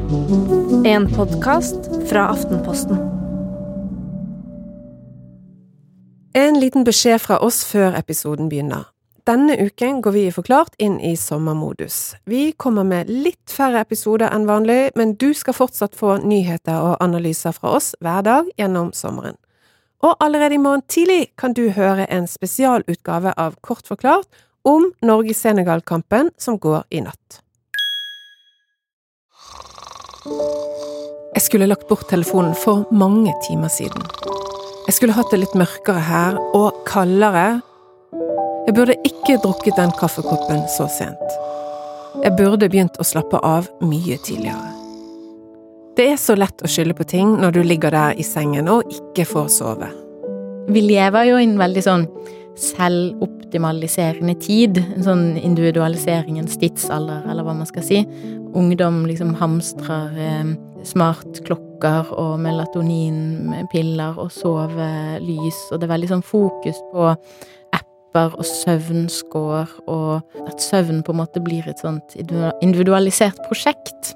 En podcast fra Aftenposten. En liten beskjed fra oss før episoden begynner. Denne uken går vi i Forklart inn i sommermodus. Vi kommer med litt færre episoder enn vanlig, men du skal fortsatt få nyheter og analyser fra oss hver dag gjennom sommeren. Og allerede i morgen tidlig kan du høre en spesialutgave av Kort forklart om Norge-Senegal-kampen som går i natt. Jeg skulle lagt bort telefonen for mange timer siden. Jeg skulle hatt det litt mørkere her, og kaldere. Jeg burde ikke drukket den kaffekoppen så sent. Jeg burde begynt å slappe av mye tidligere. Det er så lett å skylde på ting når du ligger der i sengen og ikke får sove. Vi lever jo i en veldig sånn selvoptimaliserende tid, en sånn individualiseringens tidsalder, eller hva man skal si. Ungdom liksom hamstrer smartklokker og melatoninpiller og sovelys, og det er veldig sånn fokus på apper og søvnskår, og at søvn på en måte blir et sånt individualisert prosjekt.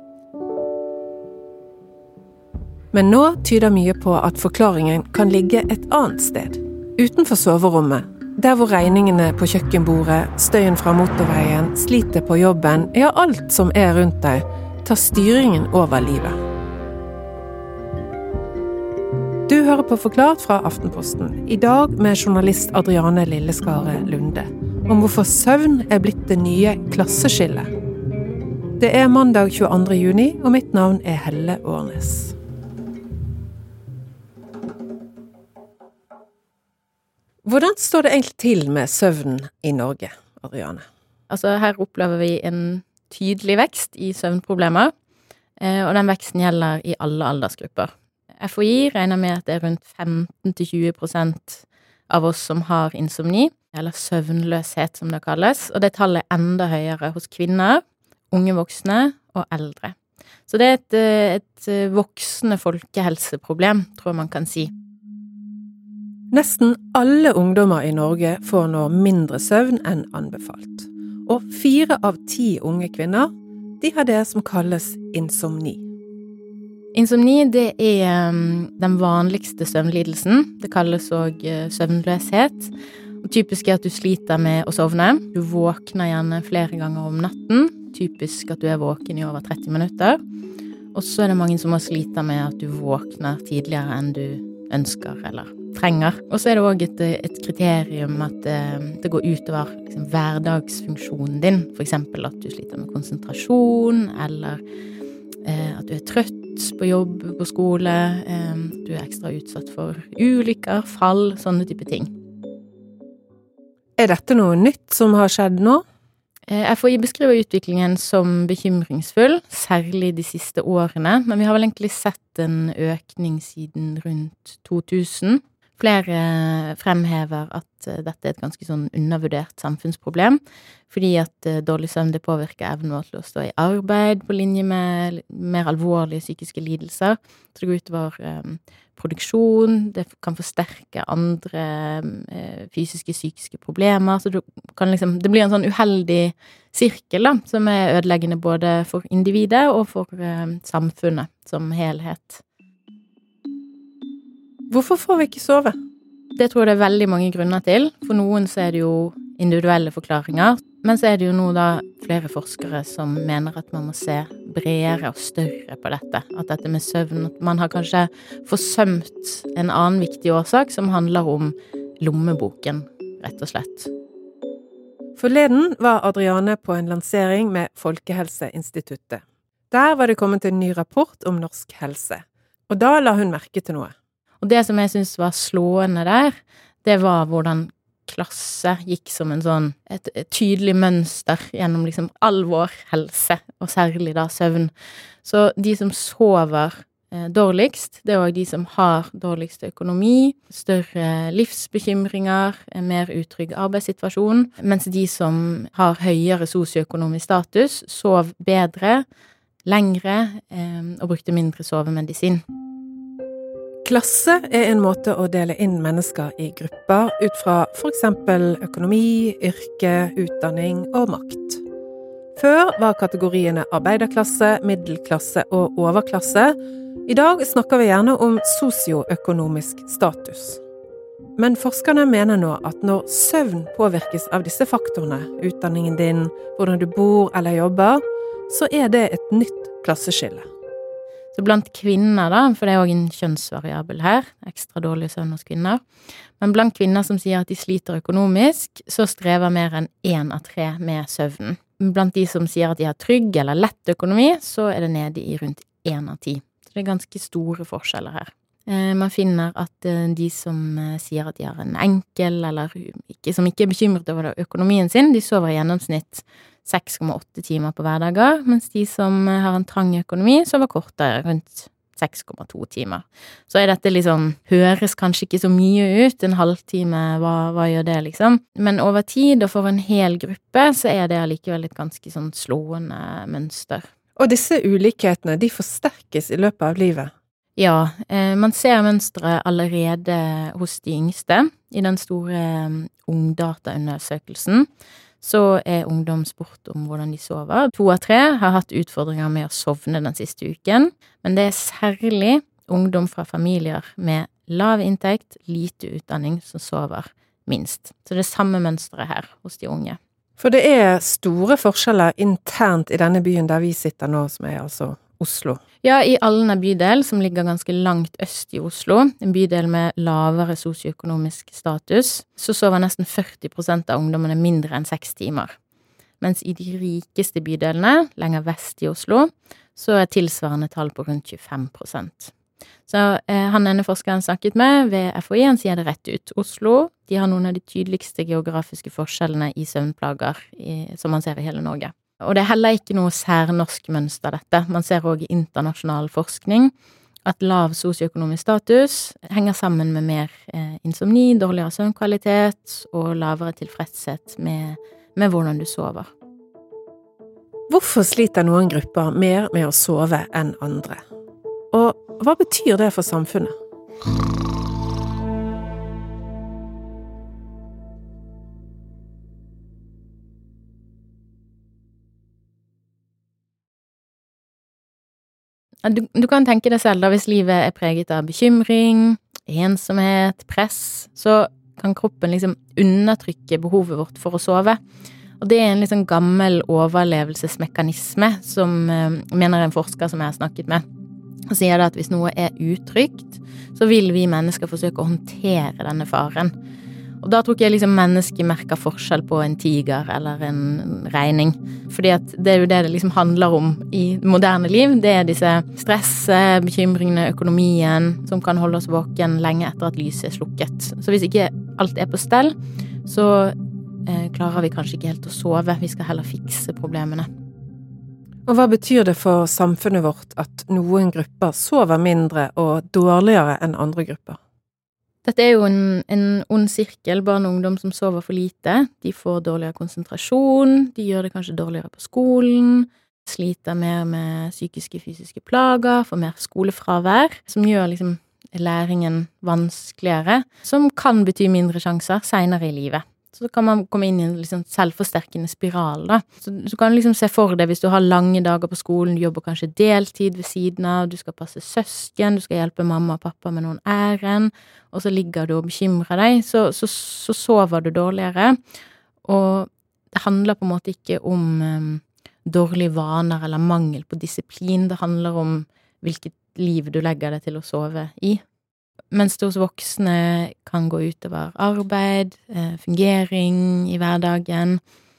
Men nå tyder mye på at forklaringen kan ligge et annet sted, utenfor soverommet, der hvor regningene på kjøkkenbordet, støyen fra motorveien, slitet på jobben, ja alt som er rundt deg, tar styringen over livet. Du hører på Forklart fra Aftenposten, i dag med journalist Adriane Lilleskare Lunde, om hvorfor søvn er blitt det nye klasseskillet. Det er mandag 22. juni, og mitt navn er Helle Årnes. Hvordan står det egentlig til med søvn i Norge, Adriane? Altså her opplever vi en tydelig vekst i søvnproblemer, og den veksten gjelder i alle aldersgrupper. FHI regner med at det er rundt 15-20% av oss som har insomni, eller søvnløshet som det kalles, og det tallet er enda høyere hos kvinner, unge voksne og eldre. Så det er et voksende folkehelseproblem, tror man kan si. Nesten alle ungdommer i Norge får nå mindre søvn enn anbefalt. Og 4 av 10 unge kvinner, de har det som kalles insomni. Insomni, det er den vanligste søvnlidelsen. Det kalles også søvnløshet. Og typisk er at du sliter med å sovne. Du våkner gjerne flere ganger om natten. Typisk at du er våken i over 30 minutter. Og så er det mange som også sliter med at du våkner tidligere enn du ønsker eller trenger. Og så er det også et kriterium at det går utover liksom, hverdagsfunksjonen din. For eksempel at du sliter med konsentrasjon, eller at du er trøtt på jobb, på skole, du er ekstra utsatt for ulykker, fall, sånne type ting. Er dette noe nytt som har skjedd nå? FHI beskriver utviklingen som bekymringsfull, særlig de siste årene, men vi har vel egentlig sett en økning siden rundt 2000. Flere fremhever at dette er et ganske sånn undervurdert samfunnsproblem, fordi at dårlig søvn det påvirker evnen vår til å stå i arbeid på linje med mer alvorlige psykiske lidelser. Så det går utover produksjon, det kan forsterke andre fysiske, psykiske problemer, så det blir en sånn uheldig sirkel da, som er ødeleggende både for individet og for samfunnet som helhet. Hvorfor får vi ikke sove? Det tror jeg det er veldig mange grunner til. For noen så er det jo individuelle forklaringer, men så er det jo nå da flere forskere som mener at man må se bredere og større på dette. At dette med søvn, at man har kanskje forsømt en annen viktig årsak som handler om lommeboken, rett og slett. Forleden var Adriane på en lansering med Folkehelseinstituttet. Der var det kommet en ny rapport om norsk helse, og da la hun merke til noe. Og det som jeg synes var slående der, det var hvordan klasse gikk som et tydelig mønster gjennom liksom all vår helse, og særlig da søvn. Så de som sover dårligst, det er også de som har dårligst økonomi, større livsbekymringer, en mer utrygg arbeidssituasjon, mens de som har høyere sosioøkonomisk status, sov bedre, lengre og brukte mindre sovemedisin. Klasse er en måte å dele inn mennesker i grupper ut fra for eksempel økonomi, yrke, utdanning og makt. Før var kategoriene arbeiderklasse, middelklasse og overklasse. I dag snakker vi gjerne om sosioøkonomisk status. Men forskerne mener nå at når søvn påvirkes av disse faktorene, utdanningen din, hvordan du bor eller jobber, så er det et nytt klasseskille. Så blant kvinner da, for det er også en kjønnsvariabel her, ekstra dårlig søvn hos kvinner, men blant kvinner som sier at de sliter økonomisk, så strever mer enn 1 av 3 med søvnen. Blant de som sier at de har trygg eller lett økonomi, så er det nede i rundt 1 av 10. Så det er ganske store forskjeller her. Man finner at de som sier at de har en enkel, eller som ikke er bekymret over økonomien sin, de sover i gjennomsnitt 6,8 timer på hverdager, mens de som har en trang økonomi sover kortere, rundt 6,2 timer. Så er dette liksom, høres kanskje ikke så mye ut, en halvtime, hva gjør det liksom? Men over tid og for en hel gruppe, så er det allikevel et ganske sånn slående mønster. Og disse ulikhetene, de forsterkes i løpet av livet. Ja, man ser mønstre allerede hos de yngste. I den store ungdataundersøkelsen så er ungdom spurt om hvordan de sover. 2 av 3 har hatt utfordringer med å sovne den siste uken, men det er særlig ungdom fra familier med lav inntekt, lite utdanning som sover minst. Så det er samme mønstret her hos de unge. For det er store forskjeller internt i denne byen der vi sitter nå, som er altså Oslo. Ja, i Alna bydel, som ligger ganske langt øst i Oslo, en bydel med lavere sosioøkonomisk status, så sover nesten 40% av ungdommene mindre enn 6 timer. Mens i de rikeste bydelene, lenger vest i Oslo, så er tilsvarende tall på rundt 25%. Så han ene forskeren snakket med ved FHI, han sier det rett ut. Oslo, de har noen av de tydeligste geografiske forskjellene i søvnplager som man ser i hele Norge. Og det er heller ikke noe særnorsk mønster dette. Man ser også i internasjonal forskning at lav sosioøkonomisk status henger sammen med mer insomni, dårligere søvnkvalitet og lavere tilfredshet med hvordan du sover. Hvorfor sliter noen grupper mer med å sove enn andre? Og hva betyr det for samfunnet? Du kan tenke deg selv da, hvis livet er preget av bekymring, ensomhet, press, så kan kroppen liksom undertrykke behovet vårt for å sove. Og det er en liksom gammel overlevelsesmekanisme som mener en forsker som jeg har snakket med. Han sier da at hvis noe er utrygt, så vil vi mennesker forsøke å håndtere denne faren. Og da tror ikke jeg liksom mennesket merker forskjell på en tiger eller en regning. Fordi at det er jo det liksom handler om i moderne liv. Det er disse stresset, bekymringene, økonomien, som kan holde oss våken lenge etter at lyset er slukket. Så hvis ikke alt er på stell, så klarer vi kanskje ikke helt å sove. Vi skal heller fikse problemene. Og hva betyr det for samfunnet vårt at noen grupper sover mindre og dårligere enn andre grupper? Dette er jo en ond sirkel, barn og ungdom som sover for lite. De får dårligere konsentrasjon, de gjør det kanskje dårligere på skolen, sliter mer med psykiske, fysiske plager, får mer skolefravær, som gjør liksom læringen vanskeligere, som kan bety mindre sjanser senere i livet. Så kan man komme inn i en liksom selvforsterkende spiral da. Så du kan liksom se for deg hvis du har lange dager på skolen, du jobber kanskje deltid ved siden av, du skal passe søsken, du skal hjelpe mamma og pappa med noen ærend, og så ligger du og bekymrer deg, så sover du dårligere. Og det handler på en måte ikke om dårlige vaner eller mangel på disiplin, det handler om hvilket liv du legger deg til å sove i. Mens det hos voksne kan gå utover arbeid, fungering i hverdagen,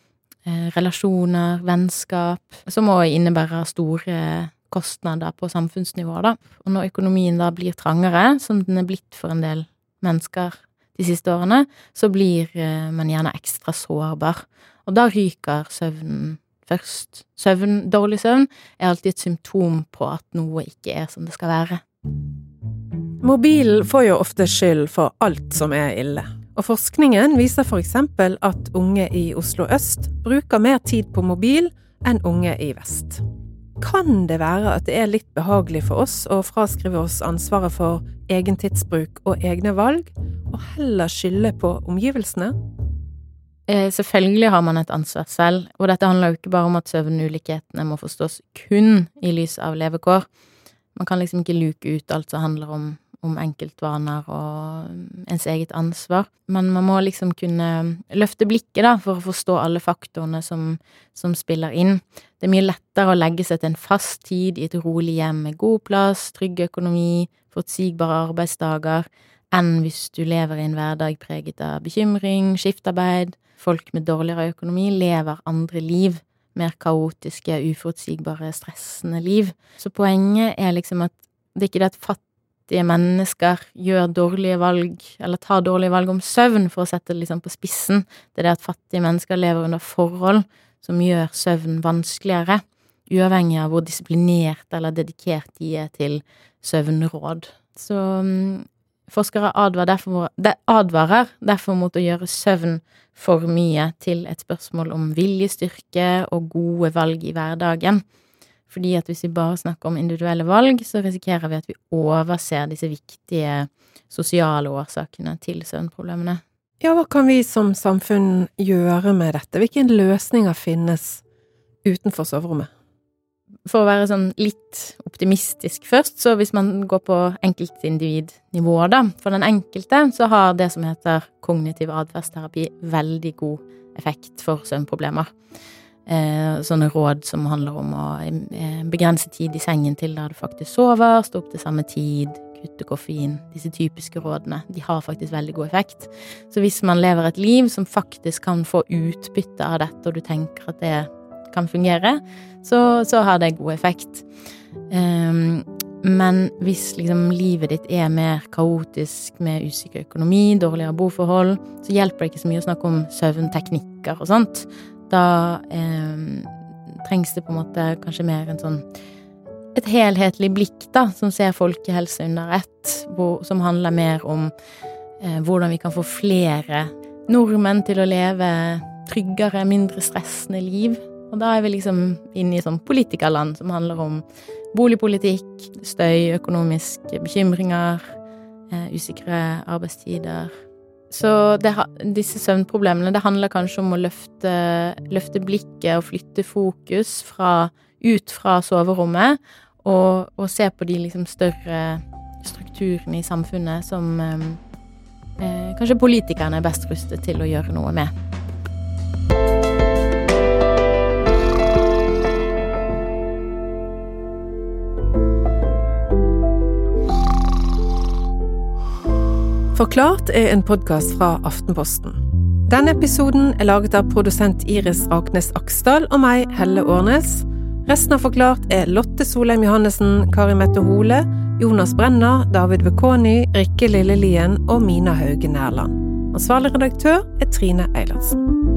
relasjoner, vennskap, som må innebære store kostnader på samfunnsnivå da. Og når økonomien da blir trangere, som den er blitt for en del mennesker de siste årene, så blir man gjerne ekstra sårbar. Og da ryker søvnen først. Dårlig søvn er alltid et symptom på at noe ikke er som det skal være. Mobilen får jo ofte skyld for alt som er ille. Og forskningen viser for eksempel at unge i Oslo Øst bruker mer tid på mobil enn unge i Vest. Kan det være at det er litt behagelig for oss å fraskrive oss ansvaret for egen tidsbruk og egne valg, og heller skylde på omgivelsene? Selvfølgelig har man et ansvar selv, og dette handler jo ikke bare om at søvnulikhetene må forstås kun i lys av levekår. Man kan liksom ikke luke ut alt som handler om enkeltvaner og ens eget ansvar, men man må liksom kunne løfte blikket da, for å forstå alle faktorene som spiller inn. Det mye lettere å legge seg til en fast tid i et rolig hjem med god plass, trygg økonomi, forutsigbare arbeidsdager, enn hvis du lever i en hverdag preget av bekymring, skiftarbeid. Folk med dårligere økonomi lever andre liv, mer kaotiske, uforutsigbare, stressende liv. Så poenget liksom at det ikke er at fattige mennesker gjør dårlige valg, eller tar dårlige valg om søvn, for å sette det liksom på spissen. Det er at fattige mennesker lever under forhold som gjør søvn vanskeligere, uavhengig av hvor disiplinert eller dedikert de er til søvnråd. Så forskere advarer derfor mot å gjøre søvn for mye til et spørsmål om viljestyrke og gode valg i hverdagen. Fordi at hvis vi bare snakker om individuelle valg, så risikerer vi at vi overser disse viktige sosiale årsakene til søvnproblemene. Ja, hva kan vi som samfunn gjøre med dette? Hvilke løsninger finnes utenfor soverommet? For å være sånn litt optimistisk først, så hvis man går på enkeltindividnivå da, for den enkelte, så har det som heter kognitiv adferdsterapi veldig god effekt for søvnproblemer. Sånne råd som handler om å begrense tid i sengen til da du faktisk sover, stå opp til samme tid, kutte koffein, disse typiske rådene, de har faktisk veldig god effekt. Så hvis man lever et liv som faktisk kan få utbytte av dette, og du tenker at det kan fungere, så har det god effekt. Men hvis liksom livet ditt er mer kaotisk med usikker økonomi, dårligere boforhold, så hjelper det ikke så mye å snakke om søvnteknikker og sånt. Da trengs det på en måte kanskje mer et helhetlig blikk da, som ser folkehelse under ett, som handler mer om hvordan vi kan få flere nordmenn til å leve tryggere, mindre stressende liv. Og da er vi liksom inne i sånn politikerland som handler om boligpolitikk, støy, økonomiske bekymringer, usikre arbeidstider. Så disse søvnproblemene, det handler kanskje om å løfte blikket og flytte fokus ut fra soverommet og se på de liksom større strukturene i samfunnet som kanskje politikerne er best rustet til å gjøre noe med. Forklart er en podcast fra Aftenposten. Denne episoden er laget av produsent Iris Raknes Aksdal og meg, Helle Årnes. Resten av Forklart er Lotte Solheim Johannesen, Kari Mette Hole, Jonas Brenner, David Vekoni, Rikke Lillelien og Mina Hauge Nærland. Ansvarlig redaktør er Trine Eilertsen.